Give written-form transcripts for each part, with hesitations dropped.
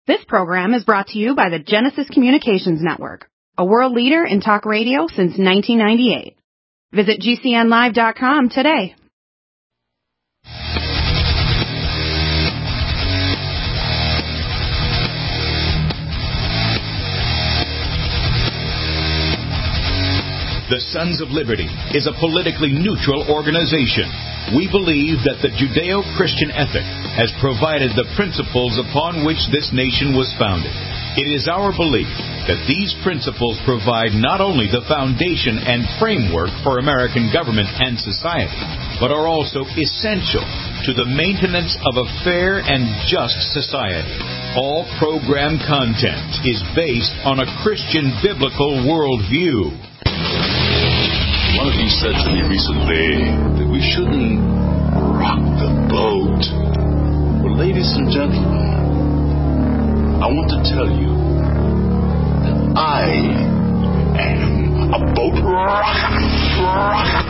This program is brought to you by the Genesis Communications Network, a world leader in talk radio since 1998. Visit GCNlive.com today. The Sons of Liberty is a politically neutral organization. We believe that the Judeo-Christian ethic has provided the principles upon which this nation was founded. It is our belief that these principles provide not only the foundation and framework for American government and society, but are also essential to the maintenance of a fair and just society. All program content is based on a Christian biblical worldview. One of you said to me recently that we shouldn't rock the boat. Well, ladies and gentlemen, I want to tell you that I am a boat rocker.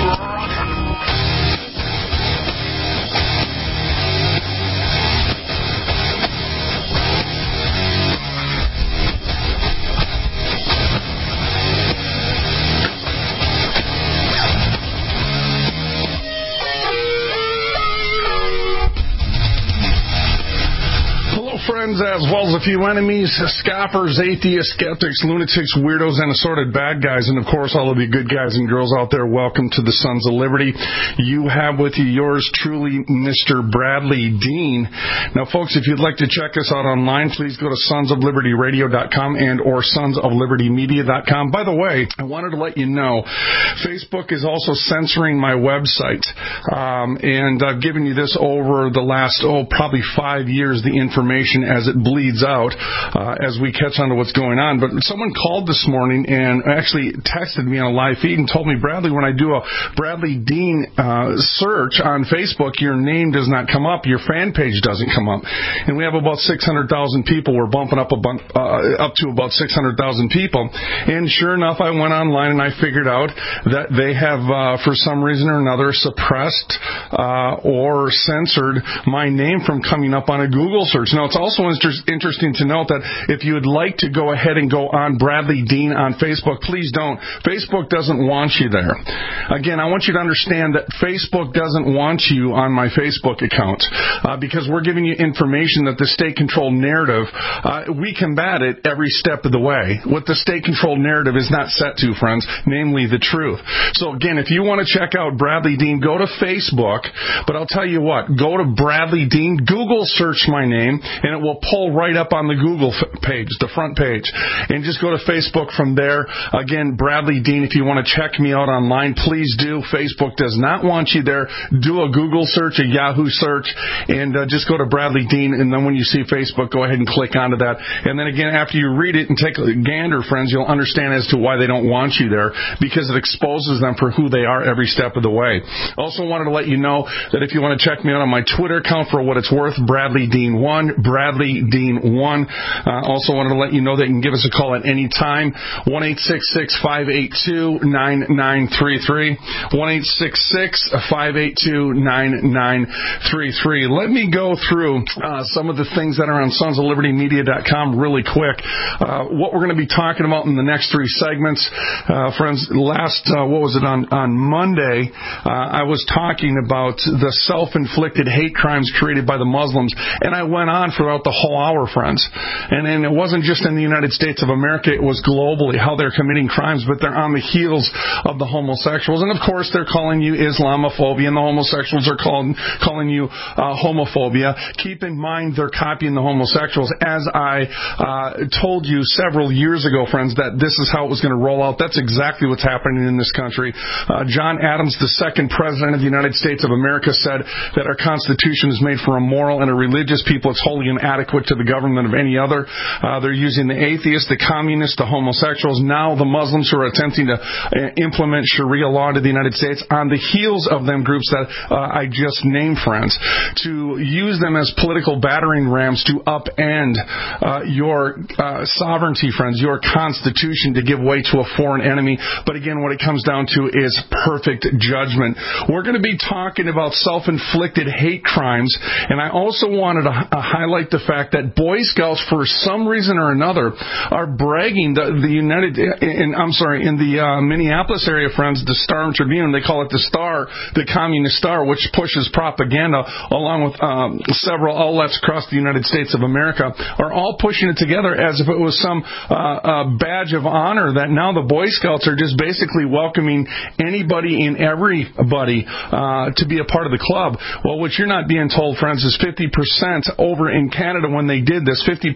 Friends, as well as a few enemies, scoffers, atheists, skeptics, lunatics, weirdos, and assorted bad guys, and of course all of you good guys and girls out there, welcome to the Sons of Liberty. You have with you yours truly, Mr. Bradley Dean. Now folks, if you'd like to check us out online, please go to sonsoflibertyradio.com and or sonsoflibertymedia.com. By the way, I wanted to let you know, Facebook is also censoring my website, and I've given you this over the last, probably 5 years, the information as it bleeds out as we catch on to what's going on. But someone called this morning and actually texted me on a live feed and told me, Bradley, when I do a Bradley Dean search on Facebook, your name does not come up, your fan page doesn't come up. And we have about 600,000 people. We're bumping up to about 600,000 people. And sure enough, I went online and I figured out that they have, for some reason or another, suppressed or censored my name from coming up on a Google search. Now, it's also interesting to note that if you would like to go ahead and go on Bradley Dean on Facebook, please don't. Facebook doesn't want you there. Again, I want you to understand that Facebook doesn't want you on my Facebook account because we're giving you information that the state-controlled narrative, we combat it every step of the way. What the state-controlled narrative is not set to, friends, namely the truth. So again, if you want to check out Bradley Dean, go to Facebook, but I'll tell you what, go to Bradley Dean, Google search my name, and it will pull right up on the Google page, the front page. And just go to Facebook from there. Again, Bradley Dean, if you want to check me out online, please do. Facebook does not want you there. Do a Google search, a Yahoo search, and just go to Bradley Dean. And then when you see Facebook, go ahead and click onto that. And then again, after you read it and take a gander, friends, you'll understand as to why they don't want you there, because it exposes them for who they are every step of the way. Also wanted to let you know that if you want to check me out on my Twitter account, for what it's worth, Bradley Dean 1, Bradley Dean 1. Also wanted to let you know that you can give us a call at any time, 1-866-582-9933, 1-866-582-9933. Let me go through some of the things that are on sonsoflibertymedia.com really quick. What we're going to be talking about in the next three segments, friends, on Monday, I was talking about the self-inflicted hate crimes created by the Muslims, and I went on throughout the whole hour, friends. And it wasn't just in the United States of America, it was globally, how they're committing crimes, but they're on the heels of the homosexuals. And of course, they're calling you Islamophobia, and the homosexuals are calling you homophobia. Keep in mind, they're copying the homosexuals. As I told you several years ago, friends, that this is how it was going to roll out. That's exactly what's happening in this country. John Adams, the second president of the United States of America, said that our Constitution is made for a moral and a religious people. It's wholly inadequate to the government of any other. They're using the atheists, the communists, the homosexuals, now the Muslims who are attempting to implement Sharia law into the United States on the heels of them groups that I just named, friends, to use them as political battering rams to upend your sovereignty, friends, your Constitution, to give way to a foreign enemy. But again, what it comes down to is perfect judgment. We're going to be talking about self-inflicted hate crimes, and I also wanted to highlight the fact that Boy Scouts, for some reason or another, are bragging. In the Minneapolis area, friends, the Star Tribune, they call it the Star, the Communist Star, which pushes propaganda along with several outlets across the United States of America, are all pushing it together as if it was some badge of honor that now the Boy Scouts are just basically welcoming anybody and everybody to be a part of the club. Well, what you're not being told, friends, is 50% over in Canada when they did this, 50%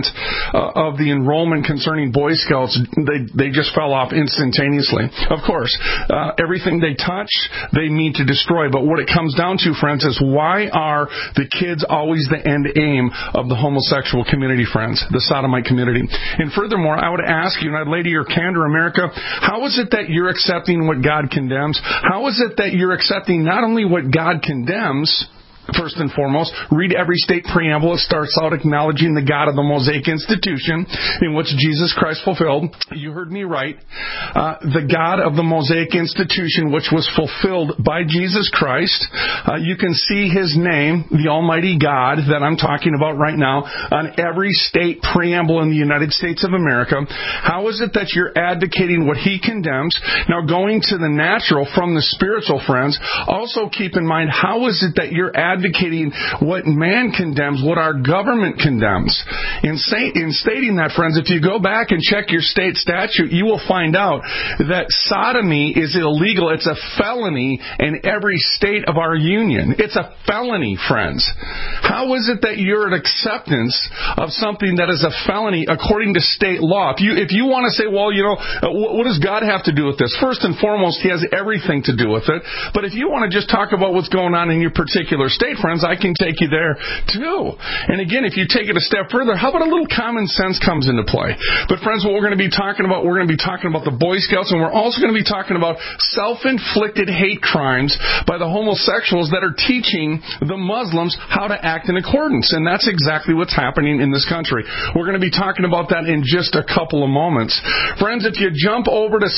of the enrollment concerning Boy Scouts, they just fell off instantaneously. Of course, everything they touch, they mean to destroy. But what it comes down to, friends, is why are the kids always the end aim of the homosexual community, friends, the sodomite community? And furthermore, I would ask you, and I'd lay to your candor, America, how is it that you're accepting what God condemns? How is it that you're accepting not only what God condemns, first and foremost, read every state preamble. It starts out acknowledging the God of the Mosaic institution in which Jesus Christ fulfilled. You heard me right. The God of the Mosaic institution which was fulfilled by Jesus Christ. You can see His name, the Almighty God, that I'm talking about right now, on every state preamble in the United States of America. How is it that you're advocating what He condemns? Now, going to the natural from the spiritual, friends, also keep in mind, how is it that you're advocating what man condemns, what our government condemns? In stating that, friends, if you go back and check your state statute, you will find out that sodomy is illegal. It's a felony in every state of our union. It's a felony, friends. How is it that you're an acceptance of something that is a felony according to state law? If you want to say, well, what does God have to do with this? First and foremost, He has everything to do with it. But if you want to just talk about what's going on in your particular state, friends, I can take you there too. And again, if you take it a step further, how about a little common sense comes into play? But friends, what we're going to be talking about, the Boy Scouts, and we're also going to be talking about self-inflicted hate crimes by the homosexuals that are teaching the Muslims how to act in accordance. And that's exactly what's happening in this country. We're going to be talking about that in just a couple of moments. Friends, if you jump over to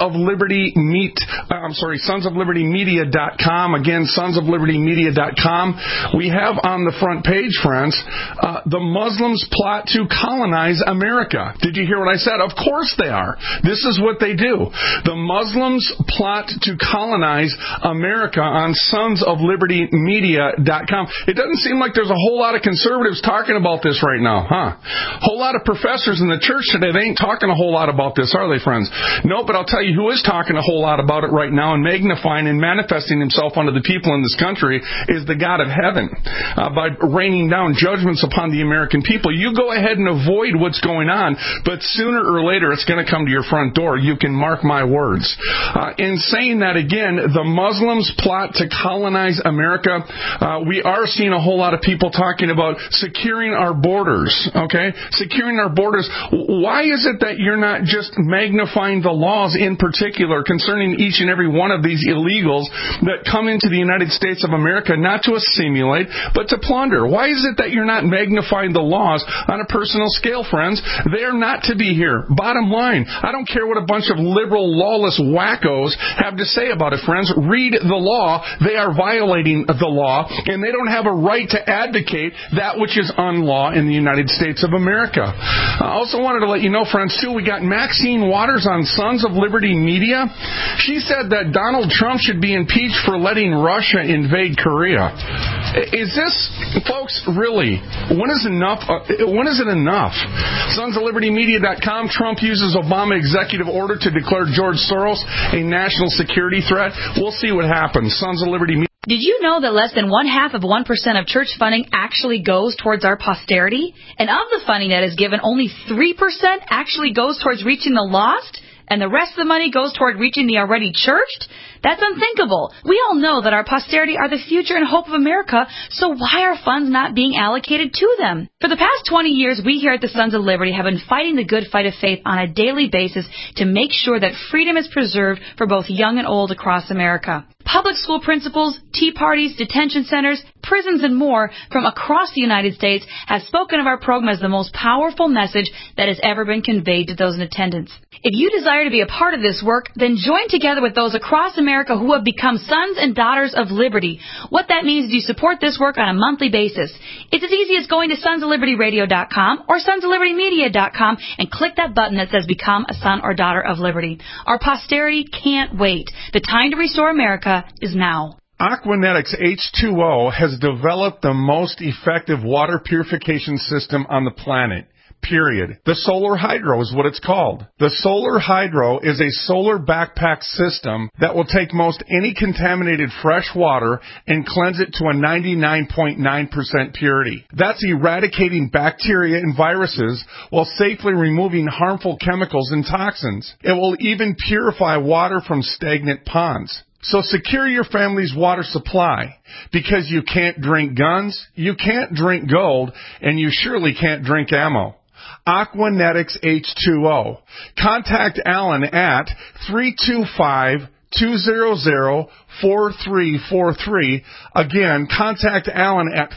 sonsoflibertymedia.com, again, sonsoflibertymedia.com, we have on the front page, friends, the Muslims plot to colonize America. Did you hear what I said? Of course they are. This is what they do. The Muslims plot to colonize America on sonsoflibertymedia.com. It doesn't seem like there's a whole lot of conservatives talking about this right now, huh? A whole lot of professors in the church today, they ain't talking a whole lot about this, are they, friends? No, but I'll tell you who is talking a whole lot about it right now and magnifying and manifesting himself unto the people in this country is the God of heaven, by raining down judgments upon the American people. You go ahead and avoid what's going on, but sooner or later it's going to come to your front door. You can mark my words. In saying that, again, the Muslims plot to colonize America. We are seeing a whole lot of people talking about securing our borders, okay? Securing our borders. Why is it that you're not just magnifying the laws in particular concerning each and every one of these illegals that come into the United States of America, not to assimilate, but to plunder? Why is it that you're not magnifying the laws on a personal scale, friends? They are not to be here. Bottom line, I don't care what a bunch of liberal, lawless wackos have to say about it, friends. Read the law. They are violating the law, and they don't have a right to advocate that which is unlaw in the United States of America. I also wanted to let you know, friends, too, we got Maxine Waters on Sons of Liberty Media. She said that Donald Trump should be impeached for letting Russia invade Korea. Is this, folks, really, when is enough? When is it enough? SonsOfLibertyMedia.com, Trump uses Obama executive order to declare George Soros a national security threat. We'll see what happens. Sons of Liberty Media. Did you know that less than 0.5% of church funding actually goes towards our posterity? And of the funding that is given, only 3% actually goes towards reaching the lost? And the rest of the money goes toward reaching the already churched? That's unthinkable. We all know that our posterity are the future and hope of America, so why are funds not being allocated to them? For the past 20 years, we here at the Sons of Liberty have been fighting the good fight of faith on a daily basis to make sure that freedom is preserved for both young and old across America. Public school principals, tea parties, detention centers, prisons, and more from across the United States have spoken of our program as the most powerful message that has ever been conveyed to those in attendance. If you desire to be a part of this work, then join together with those across America who have become sons and daughters of liberty. What that means is you support this work on a monthly basis. It's as easy as going to sonsoflibertyradio.com or sonsoflibertymedia.com and click that button that says Become a Son or Daughter of Liberty. Our posterity can't wait. The time to restore America is now. Aquanetics H2O has developed the most effective water purification system on the planet. Period. The Solar Hydro is what it's called. The Solar Hydro is a solar backpack system that will take most any contaminated fresh water and cleanse it to a 99.9% purity. That's eradicating bacteria and viruses while safely removing harmful chemicals and toxins. It will even purify water from stagnant ponds. So secure your family's water supply, because you can't drink guns, you can't drink gold, and you surely can't drink ammo. Aquanetics H2O. Contact Alan at 325-200-4343. Again, contact Alan at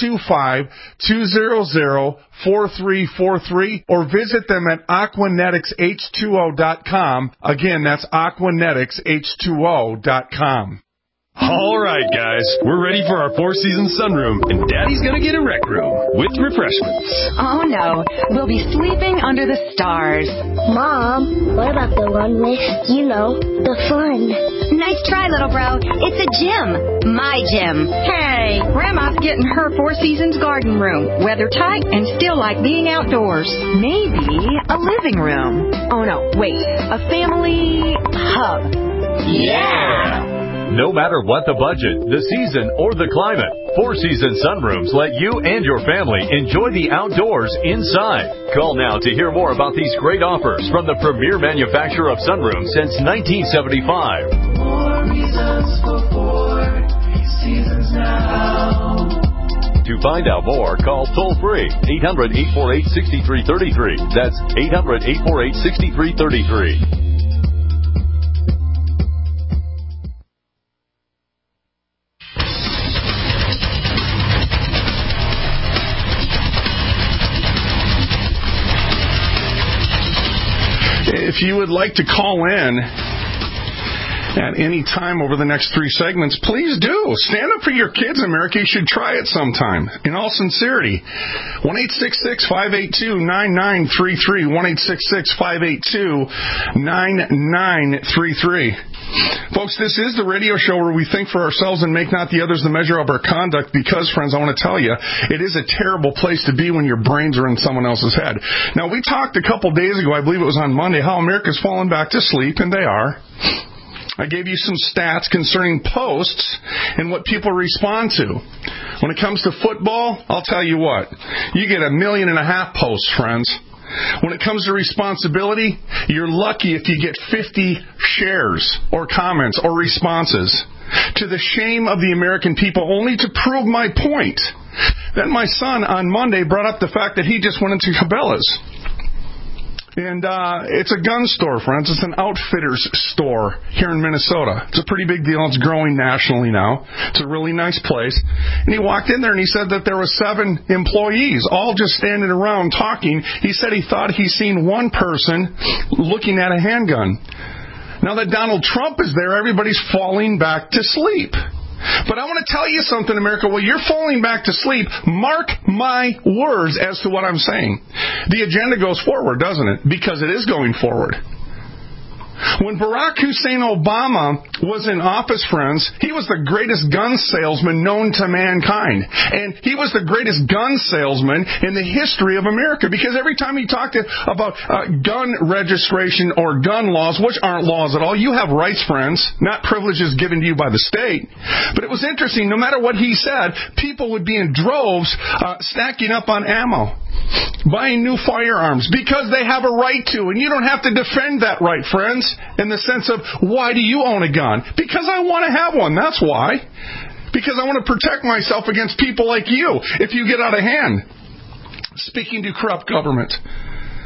325-200-4343 or visit them at aquaneticsH2O.com. Again, that's aquaneticsH2O.com. All right, guys, we're ready for our Four Seasons sunroom, and Daddy's gonna get a rec room with refreshments. Oh, no. We'll be sleeping under the stars. Mom, what about the one with, the fun? Nice try, little bro. It's a gym. My gym. Hey, Grandma's getting her Four Seasons garden room. Weather tight and still like being outdoors. Maybe a living room. Oh, no, wait. A family hub. Yeah! No matter what the budget, the season, or the climate, Four Seasons sunrooms let you and your family enjoy the outdoors inside. Call now to hear more about these great offers from the premier manufacturer of sunrooms since 1975. More reasons for Four Seasons now. To find out more, call toll-free 800-848-6333. That's 800-848-6333. If you would like to call in at any time over the next 3 segments, please do. Stand up for your kids, America. You should try it sometime. In all sincerity. 1-866-582-9933. 1-866-582-9933. Folks, this is the radio show where we think for ourselves and make not the others the measure of our conduct, because, friends, I want to tell you, it is a terrible place to be when your brains are in someone else's head. Now, we talked a couple days ago, I believe it was on Monday, how America's fallen back to sleep, and they are. I gave you some stats concerning posts and what people respond to. When it comes to football, I'll tell you what, you get 1.5 million posts, friends. When it comes to responsibility, you're lucky if you get 50 shares or comments or responses. To the shame of the American people, only to prove my point. Then my son on Monday brought up the fact that he just went into Cabela's. And it's a gun store, friends. It's an outfitter's store here in Minnesota. It's a pretty big deal. It's growing nationally now. It's a really nice place. And he walked in there and he said that there were 7 employees, all just standing around talking. He said he thought he seen one person looking at a handgun. Now that Donald Trump is there, everybody's falling back to sleep. But I want to tell you something, America. While you're falling back to sleep, mark my words as to what I'm saying. The agenda goes forward, doesn't it? Because it is going forward. When Barack Hussein Obama was in office, friends, he was the greatest gun salesman known to mankind. And he was the greatest gun salesman in the history of America, because every time he talked about gun registration or gun laws, which aren't laws at all, you have rights, friends, not privileges given to you by the state. But it was interesting, no matter what he said, people would be in droves stacking up on ammo, buying new firearms, because they have a right to. And you don't have to defend that right, friends, in the sense of, why do you own a gun? Because I want to have one, that's why. Because I want to protect myself against people like you if you get out of hand. Speaking to corrupt government.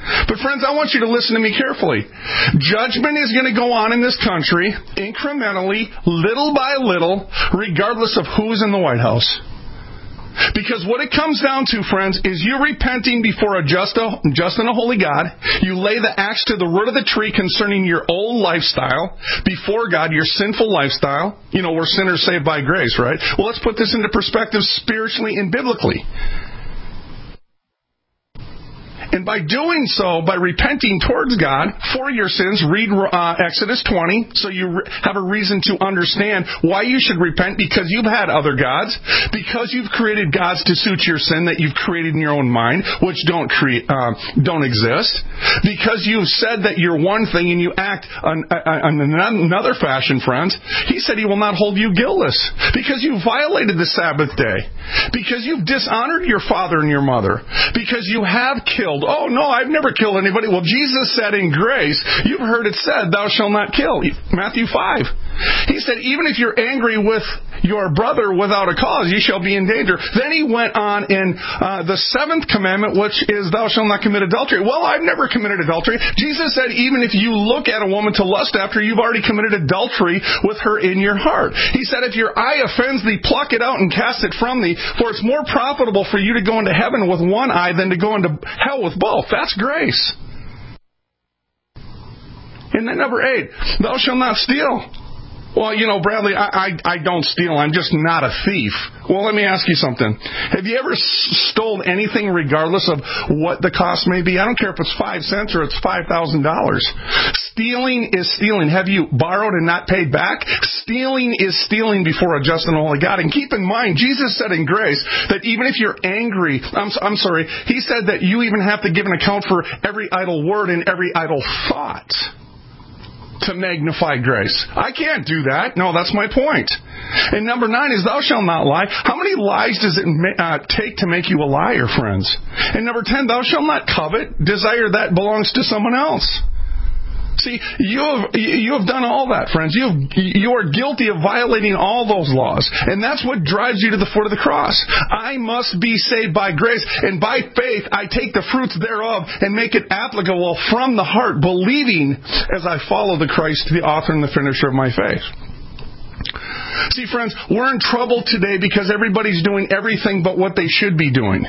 But friends, I want you to listen to me carefully. Judgment is going to go on in this country, incrementally, little by little, regardless of who's in the White House. Because what it comes down to, friends, is you repenting before a just and a holy God. You lay the axe to the root of the tree concerning your old lifestyle before God, your sinful lifestyle. You know, we're sinners saved by grace, right? Well, let's put this into perspective spiritually and biblically. And by doing so, by repenting towards God for your sins, read Exodus 20, so you have a reason to understand why you should repent, because you've had other gods, because you've created gods to suit your sin that you've created in your own mind, which don't exist, because you've said that you're one thing and you act on another fashion, friends. He said he will not hold you guiltless, because you violated the Sabbath day, because you've dishonored your father and your mother, because you have killed. Oh, no, I've never killed anybody. Well, Jesus said in grace, you've heard it said, thou shalt not kill. Matthew 5. He said, even if you're angry with your brother without a cause, you shall be in danger. Then he went on in the 7th commandment, which is, thou shalt not commit adultery. Well, I've never committed adultery. Jesus said, even if you look at a woman to lust after, you've already committed adultery with her in your heart. He said, if your eye offends thee, pluck it out and cast it from thee, for it's more profitable for you to go into heaven with one eye than to go into hell with both. That's grace. And then number 8, thou shalt not steal. Well, you know, Bradley, I don't steal. I'm just not a thief. Well, let me ask you something. Have you ever stole anything regardless of what the cost may be? I don't care if it's 5 cents or it's $5,000. Stealing is stealing. Have you borrowed and not paid back? Stealing is stealing before a just and holy God. And keep in mind, Jesus said in grace that even if you're angry, he said that you even have to give an account for every idle word and every idle thought to magnify grace. I can't do that. No, that's my point. And number 9 is thou shalt not lie. How many lies does it take to make you a liar, friends? And number 10, thou shalt not covet. Desire that belongs to someone else. See, you have done all that, friends. You are guilty of violating all those laws. And that's what drives you to the foot of the cross. I must be saved by grace. And by faith, I take the fruits thereof and make it applicable from the heart, believing as I follow the Christ, the author and the finisher of my faith. See, friends, we're in trouble today because everybody's doing everything but what they should be doing.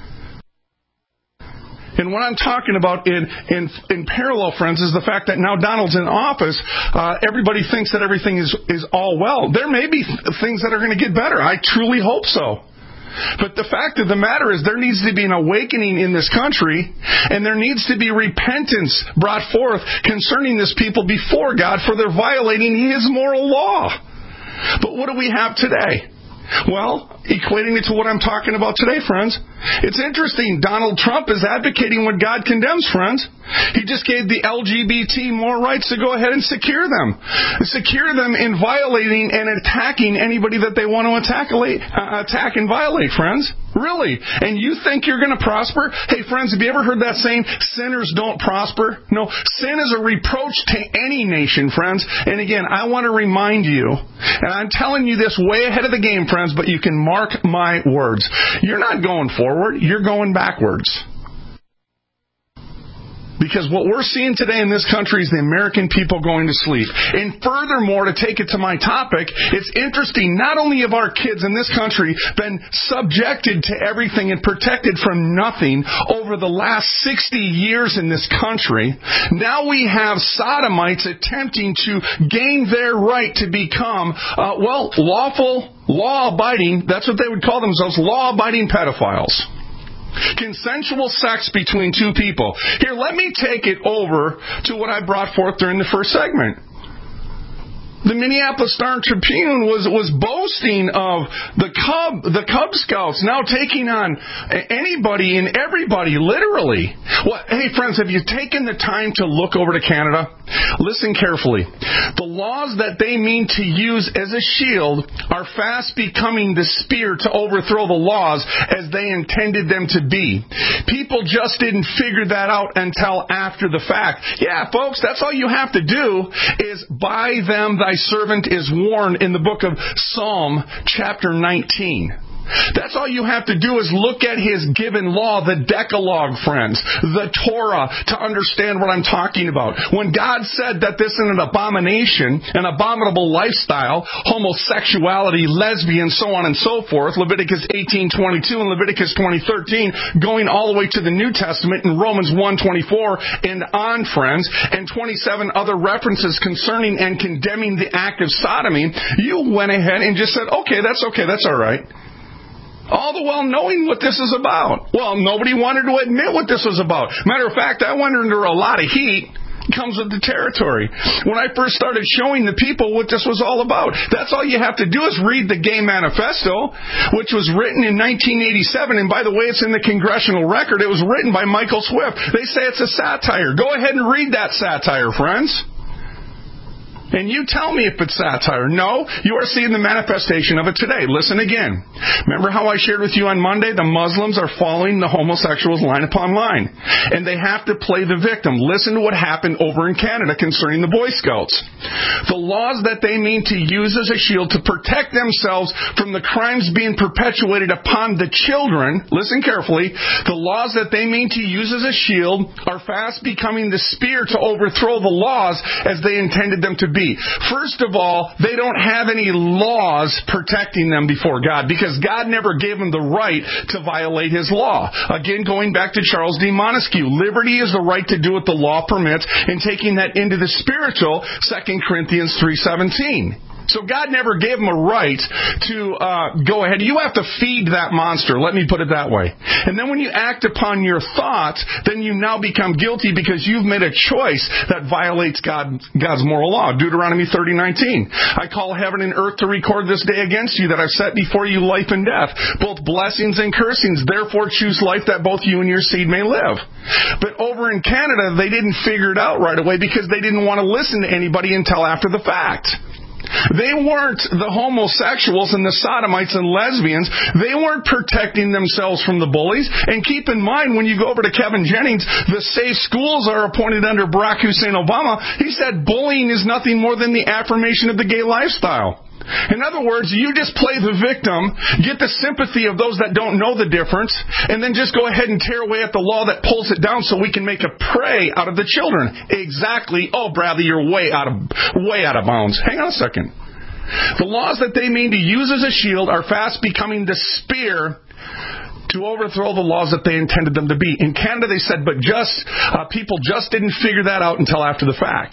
And what I'm talking about in parallel, friends, is the fact that now Donald's in office, everybody thinks that everything is all well. There may be things that are going to get better. I truly hope so. But the fact of the matter is there needs to be an awakening in this country, and there needs to be repentance brought forth concerning this people before God for their violating His moral law. But what do we have today? Well, equating it to what I'm talking about today, friends, it's interesting. Donald Trump is advocating what God condemns, friends. He just gave the LGBT more rights to go ahead and secure them. Secure them in violating and attacking anybody that they want to attack and violate, friends. Really? And you think you're going to prosper? Hey, friends, have you ever heard that saying, sinners don't prosper? No, sin is a reproach to any nation, friends. And again, I want to remind you, and I'm telling you this way ahead of the game, friends, but you can mark my words. You're not going forward, you're going backwards. Because what we're seeing today in this country is the American people going to sleep. And furthermore, to take it to my topic, it's interesting, not only have our kids in this country been subjected to everything and protected from nothing over the last 60 years in this country, now we have sodomites attempting to gain their right to become, lawful, law-abiding, that's what they would call themselves, law-abiding pedophiles. Consensual sex between two people. Here, let me take it over to what I brought forth during the first segment. The Minneapolis Star-Tribune was boasting of the Cub Scouts now taking on anybody and everybody, literally. Well, hey, friends, have you taken the time to look over to Canada? Listen carefully. The laws that they mean to use as a shield are fast becoming the spear to overthrow the laws as they intended them to be. People just didn't figure that out until after the fact. Yeah, folks, that's all you have to do is buy them thy servant is warned in the book of Psalm chapter 19. That's all you have to do is look at his given law, the Decalogue, friends, the Torah, to understand what I'm talking about. When God said that this is an abomination, an abominable lifestyle, homosexuality, lesbian, so on and so forth, Leviticus 18:22 and Leviticus 20:13, going all the way to the New Testament in Romans 1:24 and on, friends, and 27 other references concerning and condemning the act of sodomy, you went ahead and just said, okay, that's all right. All the while knowing what this is about. Well, nobody wanted to admit what this was about. Matter of fact, I went under a lot of heat. Comes with the territory. When I first started showing the people what this was all about, that's all you have to do is read the Gay Manifesto, which was written in 1987, and by the way, it's in the Congressional Record. It was written by Michael Swift. They say it's a satire. Go ahead and read that satire, friends. And you tell me if it's satire. No, you are seeing the manifestation of it today. Listen again. Remember how I shared with you on Monday? The Muslims are following the homosexuals line upon line. And they have to play the victim. Listen to what happened over in Canada concerning the Boy Scouts. The laws that they mean to use as a shield to protect themselves from the crimes being perpetuated upon the children, listen carefully, the laws that they mean to use as a shield are fast becoming the spear to overthrow the laws as they intended them to be. First of all, they don't have any laws protecting them before God because God never gave them the right to violate His law. Again, going back to Charles D. Montesquieu, liberty is the right to do what the law permits, and taking that into the spiritual, 2 Corinthians 3:17. So God never gave them a right to go ahead. You have to feed that monster. Let me put it that way. And then when you act upon your thoughts, then you now become guilty because you've made a choice that violates God's moral law. Deuteronomy 30:19. I call heaven and earth to record this day against you that I've set before you life and death, both blessings and cursings. Therefore choose life that both you and your seed may live. But over in Canada, they didn't figure it out right away because they didn't want to listen to anybody until after the fact. They weren't the homosexuals and the sodomites and lesbians. They weren't protecting themselves from the bullies. And keep in mind, when you go over to Kevin Jennings, the safe schools are appointed under Barack Hussein Obama. He said bullying is nothing more than the affirmation of the gay lifestyle. In other words, you just play the victim, get the sympathy of those that don't know the difference, and then just go ahead and tear away at the law that pulls it down so we can make a prey out of the children. Exactly. Oh, Bradley, you're way out of bounds. Hang on a second. The laws that they mean to use as a shield are fast becoming the spear to overthrow the laws that they intended them to be. In Canada, they said, but people just didn't figure that out until after the fact.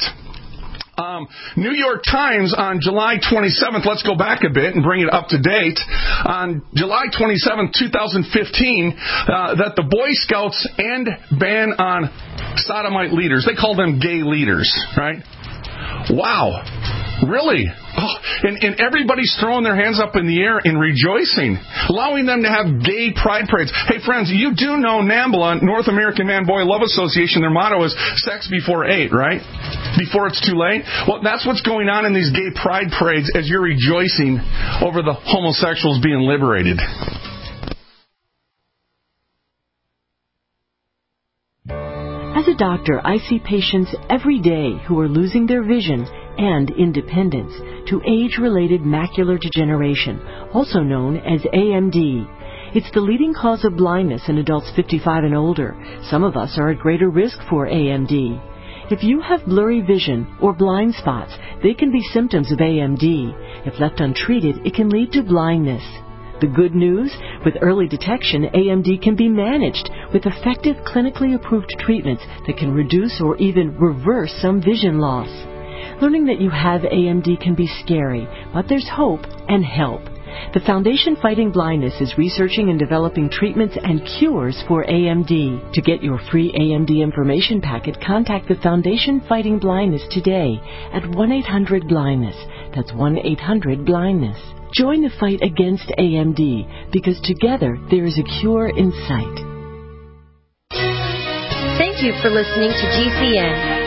New York Times on July 27th, let's go back a bit and bring it up to date. On July 27th, 2015, that the Boy Scouts end ban on sodomite leaders. They call them gay leaders, right? Wow. Really? Oh, and everybody's throwing their hands up in the air and rejoicing, allowing them to have gay pride parades. Hey, friends, you do know NAMBLA, North American Man-Boy Love Association, their motto is sex before 8, right? Before it's too late. Well, that's what's going on in these gay pride parades as you're rejoicing over the homosexuals being liberated. As a doctor, I see patients every day who are losing their vision and independence to age-related macular degeneration, also known as AMD. It's the leading cause of blindness in adults 55 and older. Some of us are at greater risk for AMD. If you have blurry vision or blind spots, they can be symptoms of AMD. If left untreated, it can lead to blindness. The good news, with early detection, AMD can be managed with effective clinically approved treatments that can reduce or even reverse some vision loss. Learning that you have AMD can be scary, but there's hope and help. The Foundation Fighting Blindness is researching and developing treatments and cures for AMD. To get your free AMD information packet, contact the Foundation Fighting Blindness today at 1-800-BLINDNESS. That's 1-800-BLINDNESS. Join the fight against AMD, because together there is a cure in sight. Thank you for listening to GCN.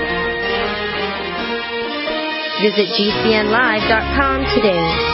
Visit GCNlive.com today.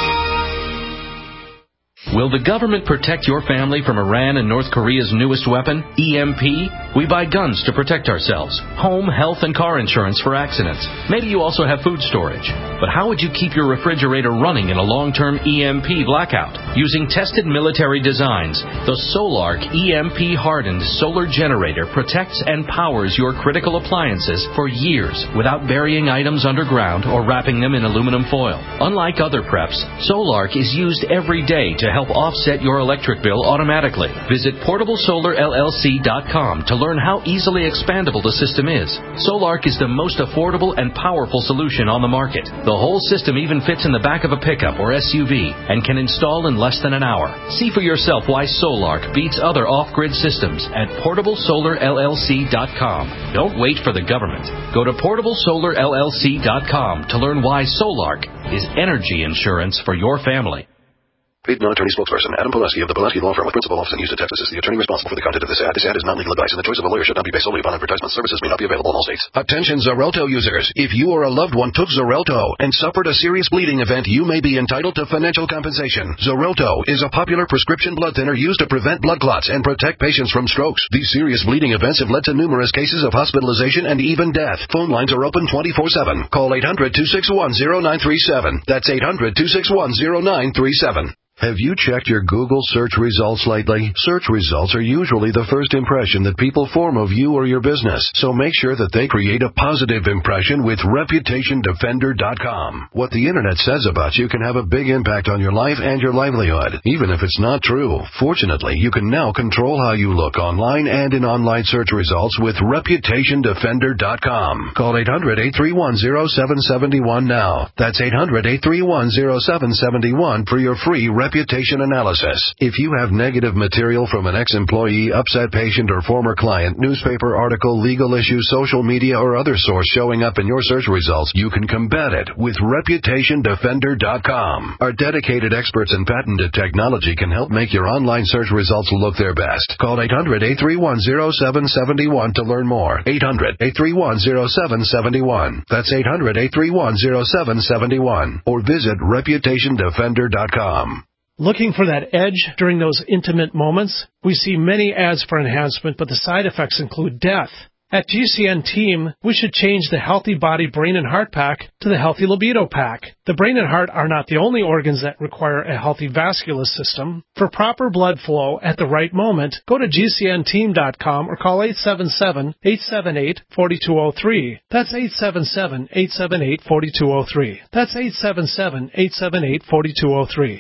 Will the government protect your family from Iran and North Korea's newest weapon, EMP? We buy guns to protect ourselves, home, health, and car insurance for accidents. Maybe you also have food storage. But how would you keep your refrigerator running in a long-term EMP blackout? Using tested military designs, the Solarc EMP-hardened solar generator protects and powers your critical appliances for years without burying items underground or wrapping them in aluminum foil. Unlike other preps, Solarc is used every day to help offset your electric bill automatically. Visit PortableSolarLLC.com to learn how easily expandable the system is. Solarc is the most affordable and powerful solution on the market. The whole system even fits in the back of a pickup or SUV and can install in less than an hour. See for yourself why Solarc beats other off-grid systems at PortableSolarLLC.com. Don't wait for the government. Go to PortableSolarLLC.com to learn why Solarc is energy insurance for your family. Paid non-attorney spokesperson Adam Pulaski of the Pulaski Law Firm with principal office in Houston, Texas is the attorney responsible for the content of this ad. This ad is not legal advice, and the choice of a lawyer should not be based solely upon advertisement. Services may not be available in all states. Attention Xarelto users. If you or a loved one took Xarelto and suffered a serious bleeding event, you may be entitled to financial compensation. Xarelto is a popular prescription blood thinner used to prevent blood clots and protect patients from strokes. These serious bleeding events have led to numerous cases of hospitalization and even death. Phone lines are open 24/7. Call 800-261-0937. That's 800-261-0937. Have you checked your Google search results lately? Search results are usually the first impression that people form of you or your business, so make sure that they create a positive impression with ReputationDefender.com. What the Internet says about you can have a big impact on your life and your livelihood, even if it's not true. Fortunately, you can now control how you look online and in online search results with ReputationDefender.com. Call 800-831-0771 now. That's 800-831-0771 for your free reputation analysis. If you have negative material from an ex-employee, upset patient, or former client, newspaper article, legal issue, social media, or other source showing up in your search results, you can combat it with ReputationDefender.com. Our dedicated experts in patented technology can help make your online search results look their best. Call 800-831-0771 to learn more. 800-831-0771. That's 800-831-0771. Or visit ReputationDefender.com. Looking for that edge during those intimate moments? We see many ads for enhancement, but the side effects include death. At GCN Team, we should change the Healthy Body, Brain, and Heart Pack to the Healthy Libido Pack. The brain and heart are not the only organs that require a healthy vascular system. For proper blood flow at the right moment, go to GCNteam.com or call 877-878-4203. That's 877-878-4203. That's 877-878-4203.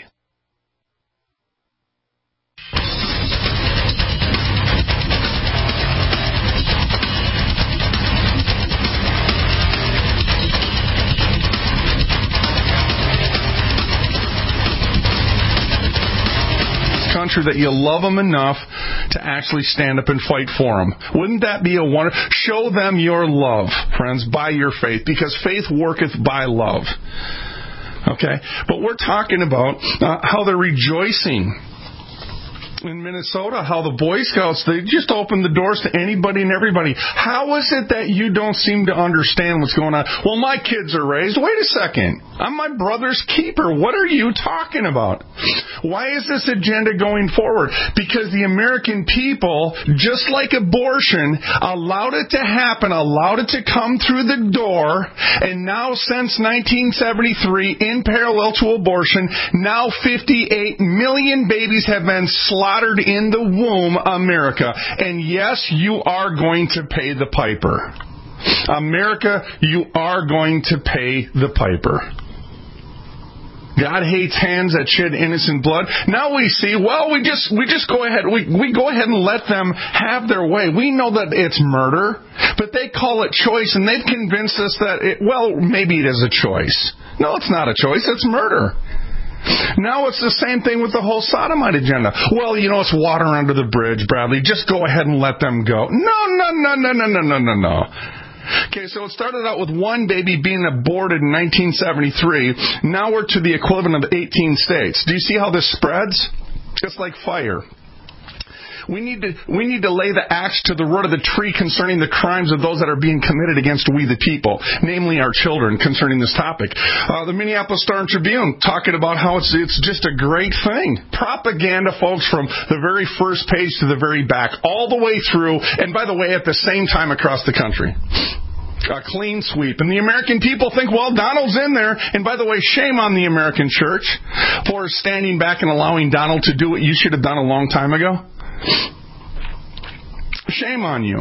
Country that you love them enough to actually stand up and fight for them. Wouldn't that be a wonder? Show them your love, friends, by your faith, because faith worketh by love. Okay? But we're talking about how they're rejoicing in Minnesota, how the Boy Scouts, they just open the doors to anybody and everybody. How is it that you don't seem to understand what's going on? Well, my kids are raised. Wait a second. I'm my brother's keeper. What are you talking about? Why is this agenda going forward? Because the American people, just like abortion, allowed it to happen, allowed it to come through the door, and now since 1973, in parallel to abortion, now 58 million babies have been slaughtered in the womb, America. And yes, you are going to pay the piper. America, you are going to pay the piper. God hates hands that shed innocent blood. Now we see, well, we just go ahead. We go ahead and let them have their way. We know that it's murder, but they call it choice, and they've convinced us that, maybe it is a choice. No, it's not a choice. It's murder. Now it's the same thing with the whole sodomite agenda. Well, it's water under the bridge, Bradley. Just go ahead and let them go. No. Okay, so it started out with one baby being aborted in 1973. Now we're to the equivalent of 18 states. Do you see how this spreads? Just like fire. We need to lay the axe to the root of the tree concerning the crimes of those that are being committed against we the people, namely our children, concerning this topic. The Minneapolis Star and Tribune talking about how it's just a great thing. Propaganda, folks, from the very first page to the very back, all the way through, and by the way, at the same time across the country. A clean sweep. And the American people think, well, Donald's in there. And by the way, shame on the American church for standing back and allowing Donald to do what you should have done a long time ago. Shame on you.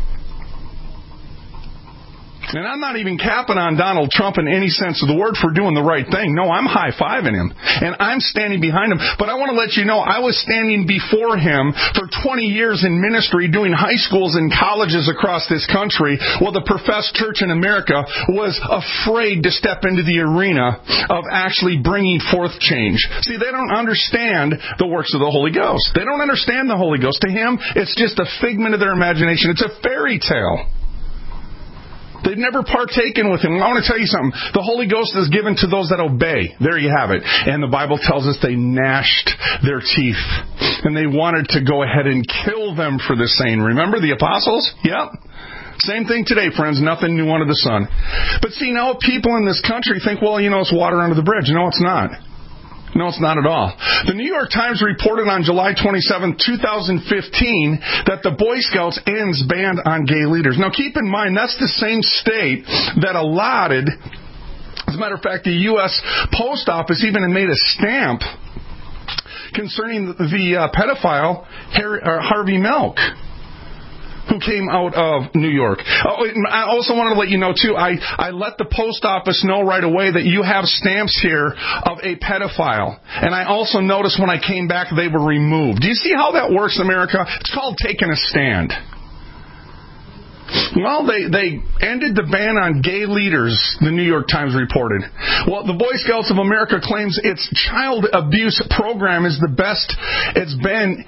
And I'm not even capping on Donald Trump in any sense of the word for doing the right thing. No, I'm high-fiving him. And I'm standing behind him. But I want to let you know, I was standing before him for 20 years in ministry doing high schools and colleges across this country while the professed church in America was afraid to step into the arena of actually bringing forth change. See, they don't understand the works of the Holy Ghost. They don't understand the Holy Ghost. To him, it's just a figment of their imagination. It's a fairy tale. They've never partaken with him. I want to tell you something. The Holy Ghost is given to those that obey. There you have it. And the Bible tells us they gnashed their teeth. And they wanted to go ahead and kill them for this saying. Remember the apostles? Yep. Same thing today, friends. Nothing new under the sun. But see, now people in this country think, well, it's water under the bridge. No, it's not. No, it's not at all. The New York Times reported on July 27, 2015, that the Boy Scouts ends ban on gay leaders. Now, keep in mind, that's the same state that allotted, as a matter of fact, the U.S. Post Office even made a stamp concerning the pedophile Harvey Milk, who came out of New York. I also wanted to let you know, too, I let the post office know right away that you have stamps here of a pedophile. And I also noticed when I came back they were removed. Do you see how that works, America? It's called taking a stand. Well, they ended the ban on gay leaders, the New York Times reported. Well, the Boy Scouts of America claims its child abuse program is the best it's been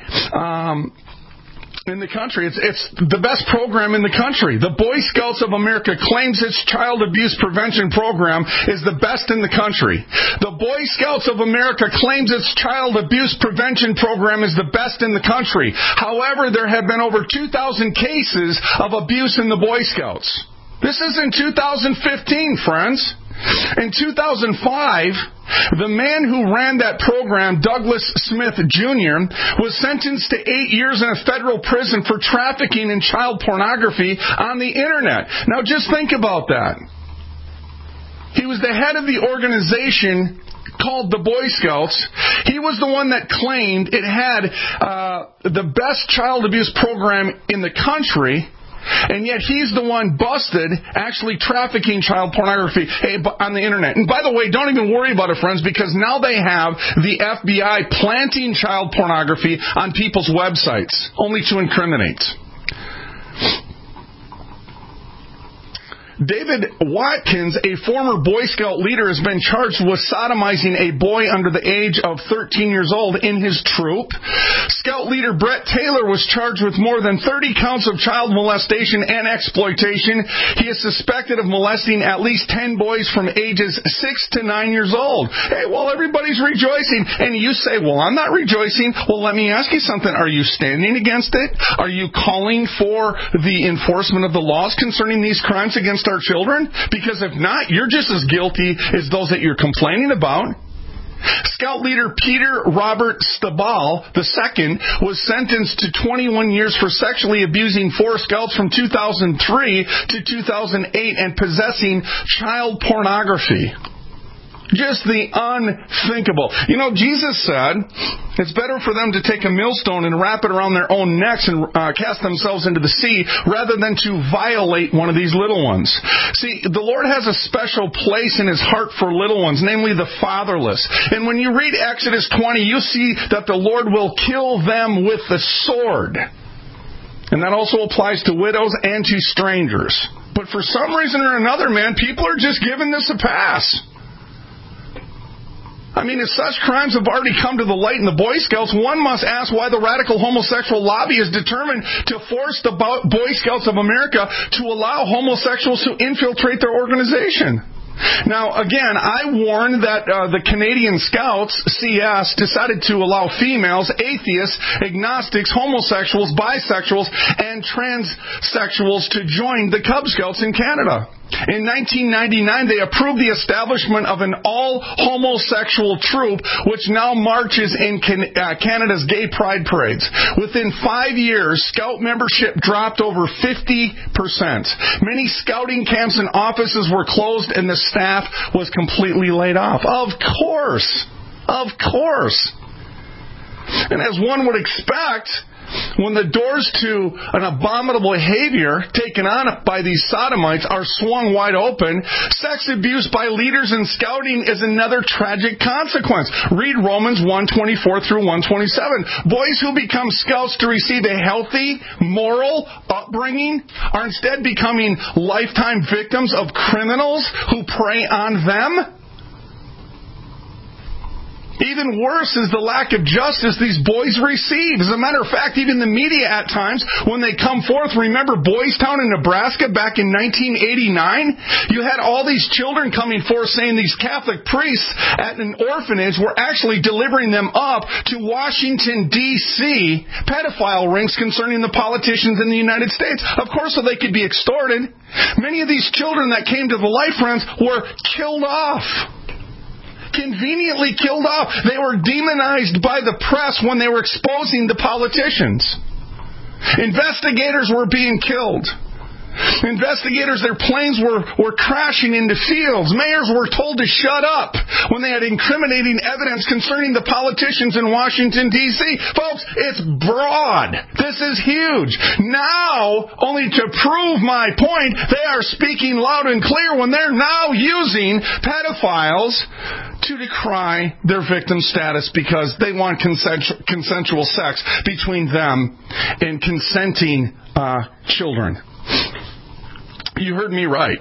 in the country. It's the best program in the country. The Boy Scouts of America claims its child abuse prevention program is the best in the country. The Boy Scouts of America claims its child abuse prevention program is the best in the country. However, there have been over 2,000 cases of abuse in the Boy Scouts. This is in 2015, friends. In 2005, the man who ran that program, Douglas Smith Jr., was sentenced to 8 years in a federal prison for trafficking in child pornography on the Internet. Now, just think about that. He was the head of the organization called the Boy Scouts. He was the one that claimed it had the best child abuse program in the country. And yet he's the one busted actually trafficking child pornography on the Internet. And by the way, don't even worry about it, friends, because now they have the FBI planting child pornography on people's websites, only to incriminate. David Watkins, a former Boy Scout leader, has been charged with sodomizing a boy under the age of 13 years old in his troop. Scout leader Brett Taylor was charged with more than 30 counts of child molestation and exploitation. He is suspected of molesting at least 10 boys from ages 6 to 9 years old. Hey, well, everybody's rejoicing. And you say, well, I'm not rejoicing. Well, let me ask you something. Are you standing against it? Are you calling for the enforcement of the laws concerning these crimes against our children? Because if not, you're just as guilty as those that you're complaining about. Scout leader Peter Robert Stabal II was sentenced to 21 years for sexually abusing 4 scouts from 2003 to 2008 and possessing child pornography. Just the unthinkable. Jesus said it's better for them to take a millstone and wrap it around their own necks and cast themselves into the sea rather than to violate one of these little ones. See, the Lord has a special place in His heart for little ones, namely the fatherless. And when you read Exodus 20, you see that the Lord will kill them with the sword. And that also applies to widows and to strangers. But for some reason or another, man, people are just giving this a pass. I mean, if such crimes have already come to the light in the Boy Scouts, one must ask why the radical homosexual lobby is determined to force the Boy Scouts of America to allow homosexuals to infiltrate their organization. Now, again, I warned that the Canadian Scouts, CS, decided to allow females, atheists, agnostics, homosexuals, bisexuals, and transsexuals to join the Cub Scouts in Canada. In 1999, they approved the establishment of an all-homosexual troop, which now marches in Canada's gay pride parades. Within 5 years, Scout membership dropped over 50%. Many scouting camps and offices were closed, and the staff was completely laid off. Of course. Of course. And as one would expect, when the doors to an abominable behavior taken on by these sodomites are swung wide open, sex abuse by leaders in scouting is another tragic consequence. Read Romans 1:24 through 1:27. Boys who become scouts to receive a healthy, moral upbringing are instead becoming lifetime victims of criminals who prey on them. Even worse is the lack of justice these boys receive. As a matter of fact, even the media at times, when they come forth, remember Boys Town in Nebraska back in 1989? You had all these children coming forth saying these Catholic priests at an orphanage were actually delivering them up to Washington, D.C. pedophile rings concerning the politicians in the United States. Of course, so they could be extorted. Many of these children that came to the Life Friends were killed off. Conveniently killed off. They were demonized by the press when they were exposing the politicians. Investigators were being killed. Investigators, their planes were crashing into fields. Mayors were told to shut up when they had incriminating evidence concerning the politicians in Washington, D.C. Folks, it's broad. This is huge. Now, only to prove my point, they are speaking loud and clear when they're now using pedophiles to decry their victim status because they want consensual sex between them and consenting children. You heard me right.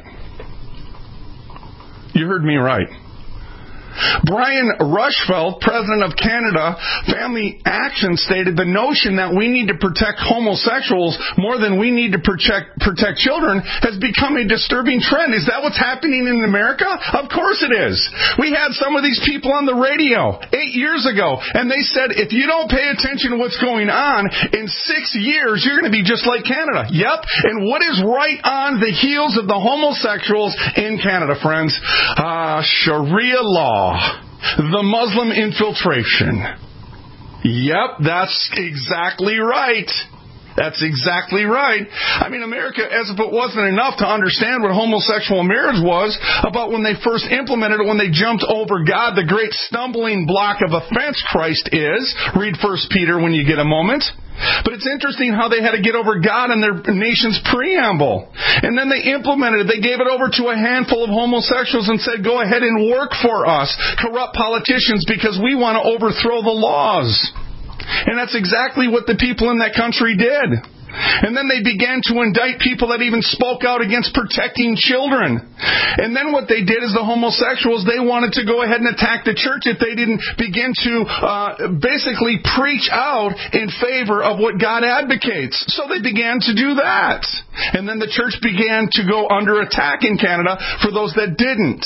You heard me right. Brian Rushfeld, president of Canada Family Action, stated the notion that we need to protect homosexuals more than we need to protect children has become a disturbing trend. Is that what's happening in America? Of course it is. We had some of these people on the radio 8 years ago, and they said, if you don't pay attention to what's going on, in 6 years, you're going to be just like Canada. Yep. And what is right on the heels of the homosexuals in Canada, friends? Sharia law. The Muslim infiltration. Yep, that's exactly right. That's exactly right. I mean, America, as if it wasn't enough to understand what homosexual marriage was, about when they first implemented it, when they jumped over God, the great stumbling block of offense Christ is. Read 1 Peter when you get a moment. But it's interesting how they had to get over God in their nation's preamble. And then they implemented it. They gave it over to a handful of homosexuals and said, go ahead and work for us, corrupt politicians, because we want to overthrow the laws. And that's exactly what the people in that country did. And then they began to indict people that even spoke out against protecting children. And then what they did is the homosexuals, they wanted to go ahead and attack the church if they didn't begin to basically preach out in favor of what God advocates. So they began to do that. And then the church began to go under attack in Canada for those that didn't.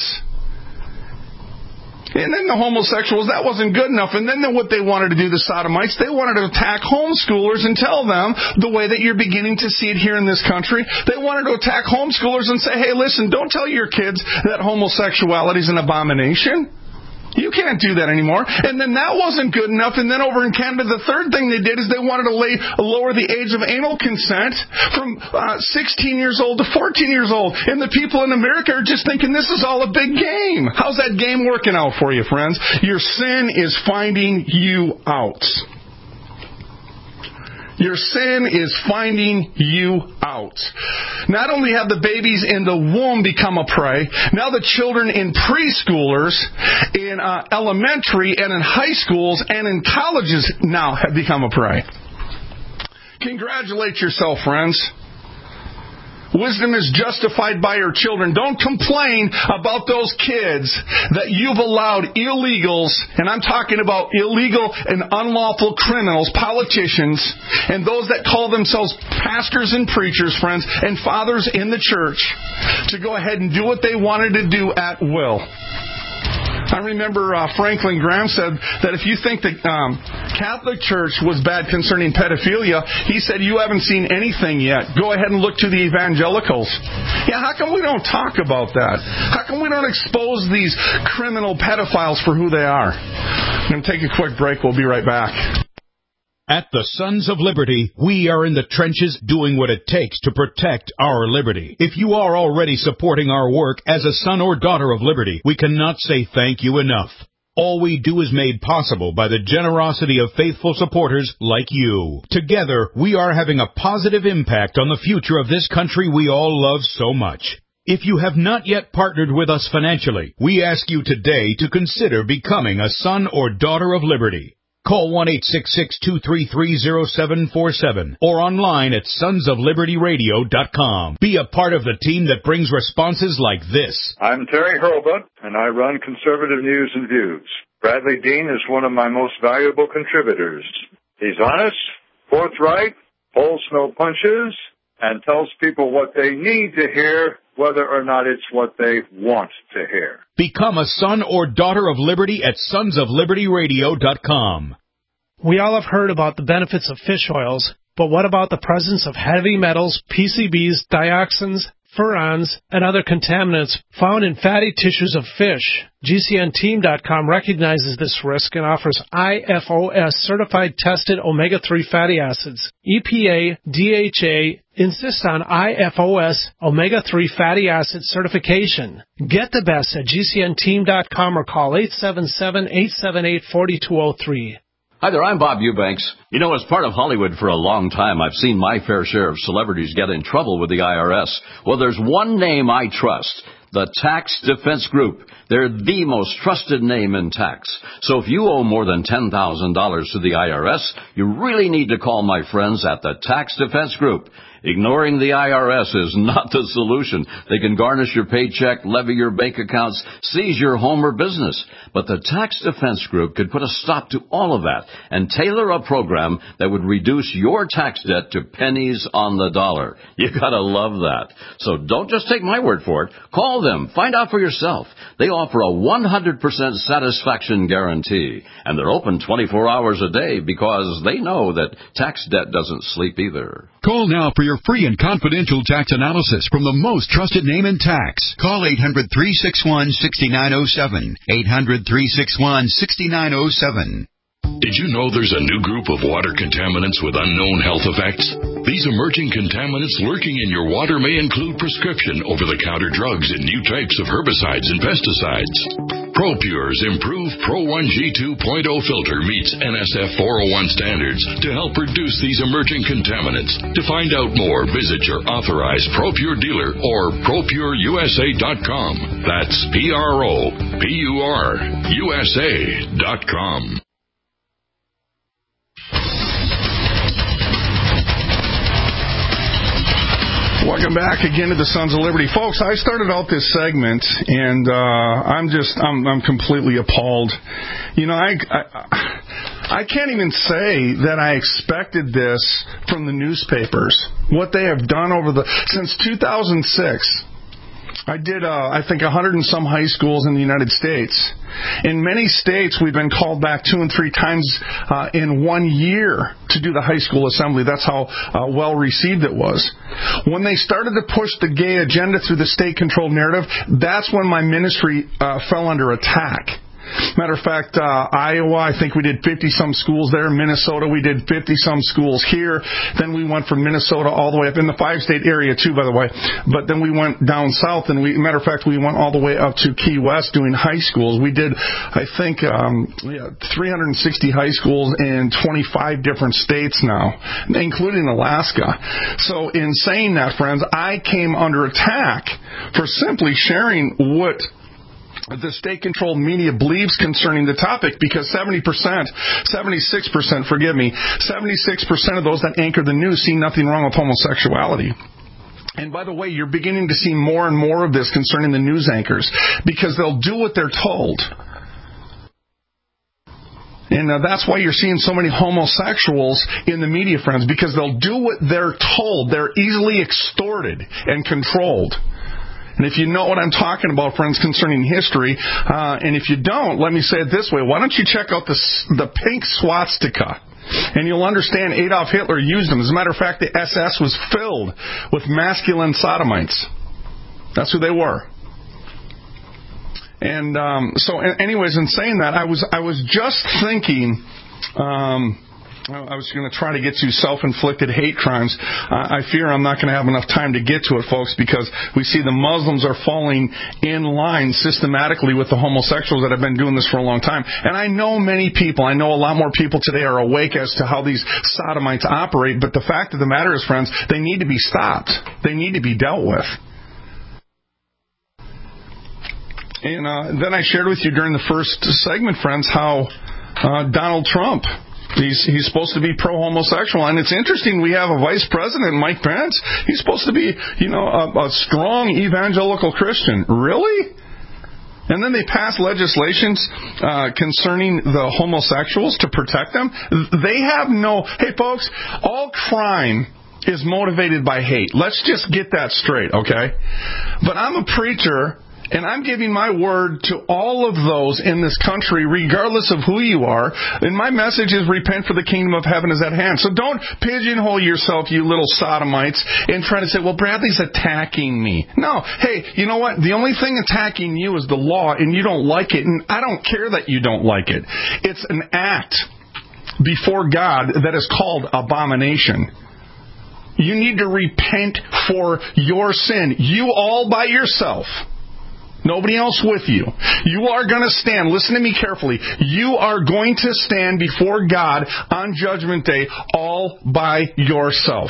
And then the homosexuals, that wasn't good enough. And then what they wanted to do, the sodomites, they wanted to attack homeschoolers and tell them the way that you're beginning to see it here in this country. They wanted to attack homeschoolers and say, hey, listen, don't tell your kids that homosexuality is an abomination. You can't do that anymore. And then that wasn't good enough. And then over in Canada, the third thing they did is they wanted to lower the age of anal consent from 16 years old to 14 years old. And the people in America are just thinking this is all a big game. How's that game working out for you, friends? Your sin is finding you out. Your sin is finding you out. Not only have the babies in the womb become a prey, now the children in preschoolers, in elementary and in high schools and in colleges now have become a prey. Congratulate yourself, friends. Wisdom is justified by her children. Don't complain about those kids that you've allowed illegals, and I'm talking about illegal and unlawful criminals, politicians, and those that call themselves pastors and preachers, friends, and fathers in the church, to go ahead and do what they wanted to do at will. I remember Franklin Graham said that if you think the Catholic Church was bad concerning pedophilia, he said, you haven't seen anything yet. Go ahead and look to the evangelicals. Yeah, how come we don't talk about that? How come we don't expose these criminal pedophiles for who they are? I'm going to take a quick break. We'll be right back. At the Sons of Liberty, we are in the trenches doing what it takes to protect our liberty. If you are already supporting our work as a son or daughter of liberty, we cannot say thank you enough. All we do is made possible by the generosity of faithful supporters like you. Together, we are having a positive impact on the future of this country we all love so much. If you have not yet partnered with us financially, we ask you today to consider becoming a son or daughter of liberty. Call 1-866-233-0747 or online at sonsoflibertyradio.com. Be a part of the team that brings responses like this. I'm Terry Hurlbut, and I run Conservative News and Views. Bradley Dean is one of my most valuable contributors. He's honest, forthright, pulls no punches, and tells people what they need to hear, whether or not it's what they want to hear. Become a son or daughter of liberty at sonsoflibertyradio.com. We all have heard about the benefits of fish oils, but what about the presence of heavy metals, PCBs, dioxins, furans, and other contaminants found in fatty tissues of fish? GCNteam.com recognizes this risk and offers IFOS certified tested omega-3 fatty acids. EPA, DHA insist on IFOS omega-3 fatty acid certification. Get the best at GCNteam.com or call 877-878-4203. Hi there, I'm Bob Eubanks. You know, as part of Hollywood for a long time, I've seen my fair share of celebrities get in trouble with the IRS. Well, there's one name I trust, the Tax Defense Group. They're the most trusted name in tax. So if you owe more than $10,000 to the IRS, you really need to call my friends at the Tax Defense Group. Ignoring the IRS is not the solution. They can garnish your paycheck, levy your bank accounts, seize your home or business. But the Tax Defense Group could put a stop to all of that and tailor a program that would reduce your tax debt to pennies on the dollar. You gotta love that. So don't just take my word for it. Call them. Find out for yourself. They offer a 100% satisfaction guarantee. And they're open 24 hours a day because they know that tax debt doesn't sleep either. Call now for your free and confidential tax analysis from the most trusted name in tax. Call 800-361-6907. 800-361-6907. Did you know there's a new group of water contaminants with unknown health effects? These emerging contaminants lurking in your water may include prescription over-the-counter drugs and new types of herbicides and pesticides. ProPure's improved Pro 1G 2.0 filter meets NSF 401 standards to help reduce these emerging contaminants. To find out more, visit your authorized ProPure dealer or ProPureUSA.com. That's ProPureUSA.com. Welcome back again to the Sons of Liberty. Folks, I started out this segment, and I'm completely appalled. You know, I can't even say that I expected this from the newspapers. What they have done since 2006. I did, I think, 100 and some high schools in the United States. In many states, we've been called back 2 and 3 times in 1 year to do the high school assembly. That's how well received it was. When they started to push the gay agenda through the state-controlled narrative, that's when my ministry fell under attack. Matter of fact, Iowa, I think we did 50-some schools there. Minnesota, we did 50-some schools here. Then we went from Minnesota all the way up in the 5-state area, too, by the way. But then we went down south, and matter of fact, we went all the way up to Key West doing high schools. We did, I think, 360 high schools in 25 different states now, including Alaska. So in saying that, friends, I came under attack for simply sharing what the state-controlled media believes concerning the topic, because 76% of those that anchor the news see nothing wrong with homosexuality. And by the way, you're beginning to see more and more of this concerning the news anchors, because they'll do what they're told. And that's why you're seeing so many homosexuals in the media, friends, because they'll do what they're told. They're easily extorted and controlled. And if you know what I'm talking about, friends, concerning history, and if you don't, let me say it this way. Why don't you check out the pink swastika? And you'll understand Adolf Hitler used them. As a matter of fact, the SS was filled with masculine sodomites. That's who they were. And so, anyways, in saying that, I was just thinking, I was going to try to get to self-inflicted hate crimes. I fear I'm not going to have enough time to get to it, folks, because we see the Muslims are falling in line systematically with the homosexuals that have been doing this for a long time. And I know many people, I know a lot more people today are awake as to how these sodomites operate, but the fact of the matter is, friends, they need to be stopped. They need to be dealt with. And then I shared with you during the first segment, friends, how Donald Trump, he's supposed to be pro-homosexual. And it's interesting, we have a vice president, Mike Pence. He's supposed to be, a strong evangelical Christian. Really? And then they pass legislations concerning the homosexuals to protect them. They have hey, folks, all crime is motivated by hate. Let's just get that straight, okay? But I'm a preacher, and I'm giving my word to all of those in this country, regardless of who you are. And my message is repent, for the kingdom of heaven is at hand. So don't pigeonhole yourself, you little sodomites, and try to say, well, Bradley's attacking me. No. Hey, you know what? The only thing attacking you is the law, and you don't like it. And I don't care that you don't like it. It's an act before God that is called abomination. You need to repent for your sin. You all by yourself. Nobody else with you. You are going to stand. Listen to me carefully. You are going to stand before God on Judgment Day all by yourself.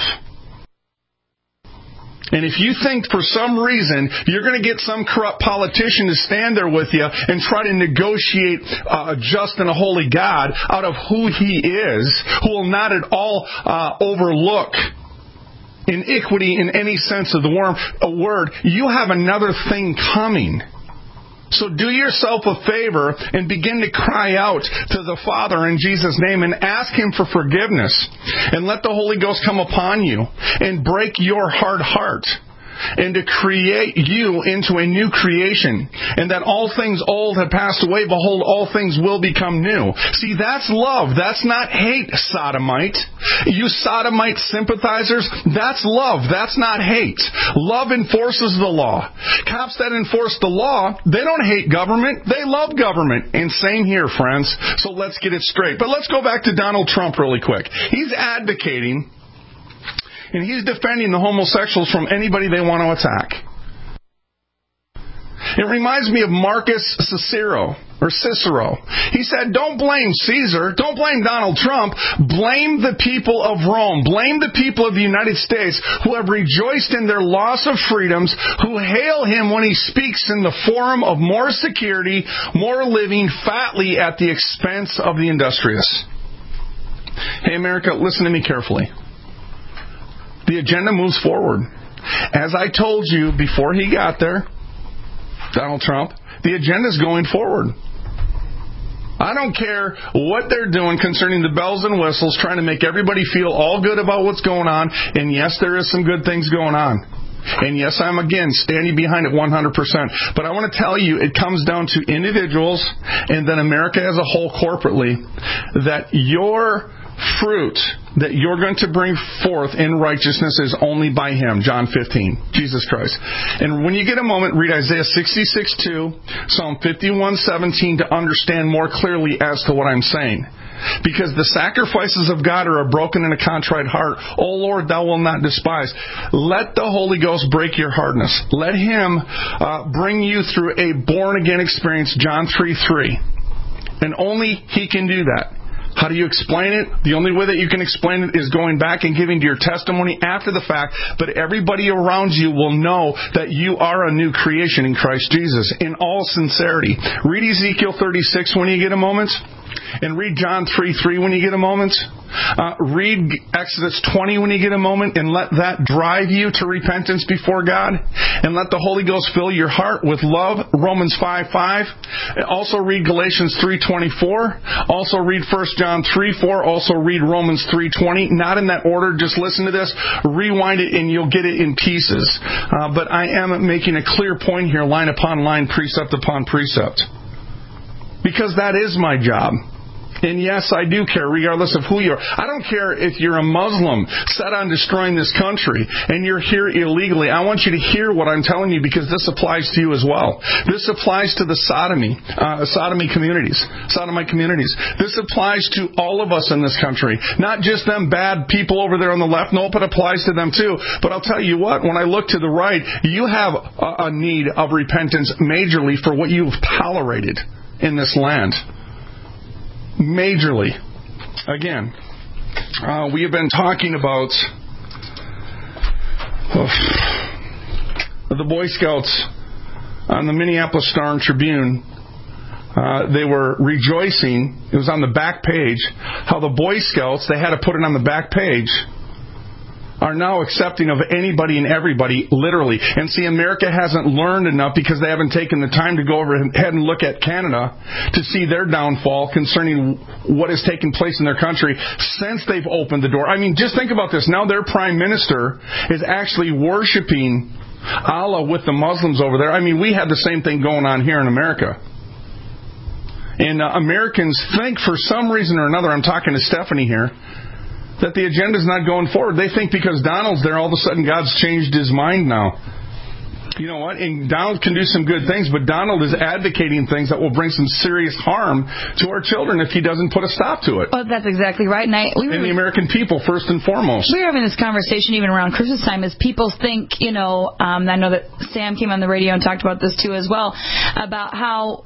And if you think for some reason you're going to get some corrupt politician to stand there with you and try to negotiate a just and a holy God out of who He is, who will not at all overlook iniquity in any sense of the word, you have another thing coming. So do yourself a favor and begin to cry out to the Father in Jesus' name and ask Him for forgiveness. And let the Holy Ghost come upon you and break your hard heart, and to create you into a new creation, and that all things old have passed away, behold, all things will become new. See, that's love. That's not hate, sodomite. You sodomite sympathizers, that's love. That's not hate. Love enforces the law. Cops that enforce the law, they don't hate government. They love government. And same here, friends. So let's get it straight. But let's go back to Donald Trump really quick. He's advocating, and he's defending the homosexuals from anybody they want to attack. It reminds me of Marcus Cicero. He said, don't blame Caesar, don't blame Donald Trump, blame the people of Rome, blame the people of the United States who have rejoiced in their loss of freedoms, who hail him when he speaks in the forum of more security, more living fatly at the expense of the industrious. Hey, America, listen to me carefully. The agenda moves forward. As I told you before he got there, Donald Trump, the agenda is going forward. I don't care what they're doing concerning the bells and whistles, trying to make everybody feel all good about what's going on. And yes, there is some good things going on. And yes, I'm again standing behind it 100%. But I want to tell you, it comes down to individuals and then America as a whole corporately, that your fruit that you're going to bring forth in righteousness is only by Him. John 15, Jesus Christ. And when you get a moment, read Isaiah 66:2, Psalm 51:17 to understand more clearly as to what I'm saying. Because the sacrifices of God are a broken and a contrite heart. O Lord, Thou wilt not despise. Let the Holy Ghost break your hardness. Let Him bring you through a born-again experience, John 3:3. And only He can do that. How do you explain it? The only way that you can explain it is going back and giving your testimony after the fact, but everybody around you will know that you are a new creation in Christ Jesus, in all sincerity. Read Ezekiel 36 when you get a moment. And read John 3:3 when you get a moment. Read Exodus 20 when you get a moment, and let that drive you to repentance before God. And let the Holy Ghost fill your heart with love, Romans 5:5. Also read Galatians 3:24. Also read 1 John 3:4. Also read Romans 3:20. Not in that order, just listen to this. Rewind it and you'll get it in pieces. But I am making a clear point here, line upon line, precept upon precept. Because that is my job. And yes, I do care, regardless of who you are. I don't care if you're a Muslim set on destroying this country and you're here illegally. I want you to hear what I'm telling you, because this applies to you as well. This applies to the Sodomite communities. This applies to all of us in this country. Not just them bad people over there on the left. Nope, it applies to them too. But I'll tell you what, when I look to the right, you have a need of repentance majorly for what you've tolerated in this land. Majorly. Again, we have been talking about the Boy Scouts on the Minneapolis Star and Tribune. They were rejoicing. It was on the back page. How the Boy Scouts, they had to put it on the back page, are now accepting of anybody and everybody, literally. And see, America hasn't learned enough because they haven't taken the time to go ahead and look at Canada to see their downfall concerning what has taken place in their country since they've opened the door. I mean, just think about this. Now their prime minister is actually worshiping Allah with the Muslims over there. I mean, we had the same thing going on here in America. And Americans think for some reason or another, I'm talking to Stephanie here, that the agenda's not going forward. They think because Donald's there, all of a sudden God's changed his mind now. You know what? And Donald can do some good things, but Donald is advocating things that will bring some serious harm to our children if he doesn't put a stop to it. Oh, that's exactly right. And the American people, first and foremost. We were having this conversation even around Christmas time, as people think, I know that Sam came on the radio and talked about this too as well, about how,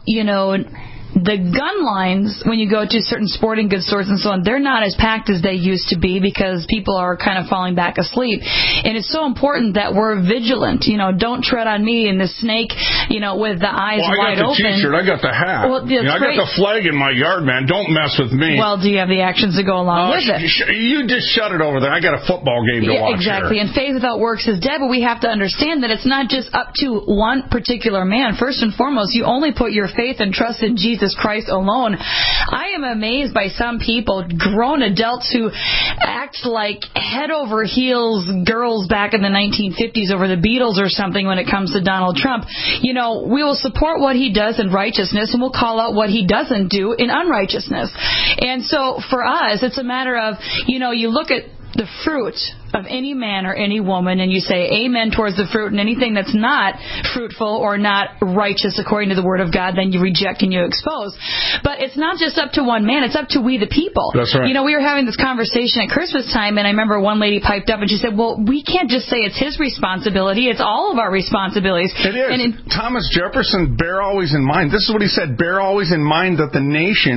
the gun lines, when you go to certain sporting goods stores and so on, they're not as packed as they used to be because people are kind of falling back asleep. And it's so important that we're vigilant. Don't tread on me and the snake, with the eyes wide open. I got the T-shirt. I got the hat. Well, I got the flag in my yard, man. Don't mess with me. Well, do you have the actions to go along with it? You just shut it over there. I got a football game to watch. Exactly. Here. And faith without works is dead, but we have to understand that it's not just up to one particular man. First and foremost, you only put your faith and trust in Jesus Christ alone. I am amazed by some people, grown adults, who act like head over heels girls back in the 1950s over the Beatles or something when it comes to Donald Trump. We will support what he does in righteousness, and we'll call out what he doesn't do in unrighteousness. And so for us, it's a matter of, you look at the fruit of any man or any woman, and you say amen towards the fruit, and anything that's not fruitful or not righteous according to the Word of God, then you reject and you expose. But it's not just up to one man, it's up to we the people. That's right. We were having this conversation at Christmas time, and I remember one lady piped up and she said, well, we can't just say it's his responsibility, it's all of our responsibilities. It is. Thomas Jefferson, bear always in mind, this is what he said, bear always in mind that a nation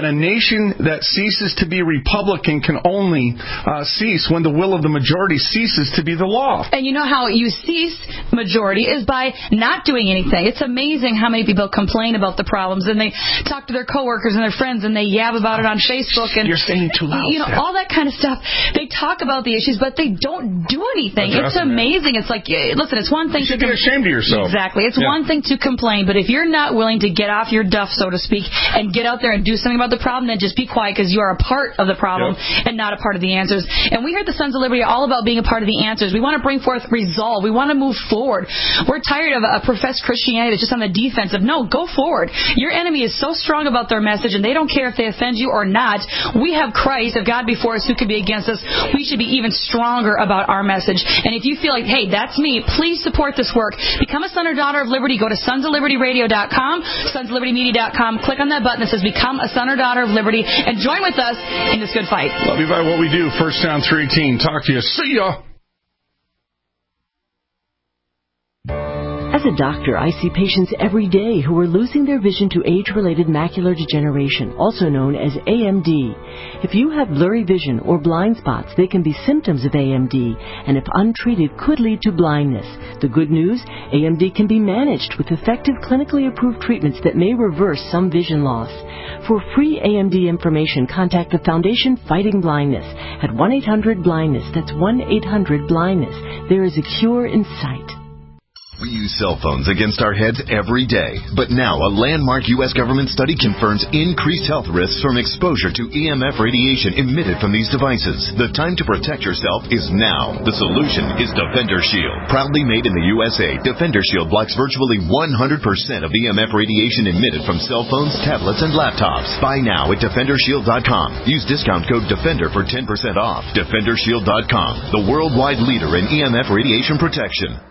that ceases to be Republican can only cease when the will of the majority ceases to be the law. And you know how you cease majority is by not doing anything. It's amazing how many people complain about the problems, and they talk to their coworkers and their friends, and they yab about it on Facebook. And you're saying too loud. All that kind of stuff. They talk about the issues, but they don't do anything. It's amazing. It's like, listen, it's one thing you should get ashamed of yourself. Exactly. It's one thing to complain, but if you're not willing to get off your duff, so to speak, and get out there and do something about the problem, then just be quiet, because you are a part of the problem and not a part of the answers. And we heard the Sons of Liberty all about being a part of the answers. We want to bring forth resolve. We want to move forward. We're tired of a professed Christianity that's just on the defensive. No, go forward. Your enemy is so strong about their message, and they don't care if they offend you or not. We have Christ. If God be for us, who could be against us? We should be even stronger about our message. And if you feel like, hey, that's me, please support this work. Become a son or daughter of liberty. Go to sonsoflibertyradio.com, sonsoflibertymedia.com. Click on that button that says Become a Son or Daughter of Liberty, and join with us in this good fight. Love you by what we do. 1 John 3:18. Talk to you. See ya. As a doctor, I see patients every day who are losing their vision to age-related macular degeneration, also known as AMD. If you have blurry vision or blind spots, they can be symptoms of AMD, and if untreated, could lead to blindness. The good news, AMD can be managed with effective clinically approved treatments that may reverse some vision loss. For free AMD information, contact the Foundation Fighting Blindness at 1-800-BLINDNESS. That's 1-800-BLINDNESS. There is a cure in sight. We use cell phones against our heads every day. But now a landmark U.S. government study confirms increased health risks from exposure to EMF radiation emitted from these devices. The time to protect yourself is now. The solution is Defender Shield. Proudly made in the USA, Defender Shield blocks virtually 100% of EMF radiation emitted from cell phones, tablets, and laptops. Buy now at DefenderShield.com. Use discount code DEFENDER for 10% off. DefenderShield.com, the worldwide leader in EMF radiation protection.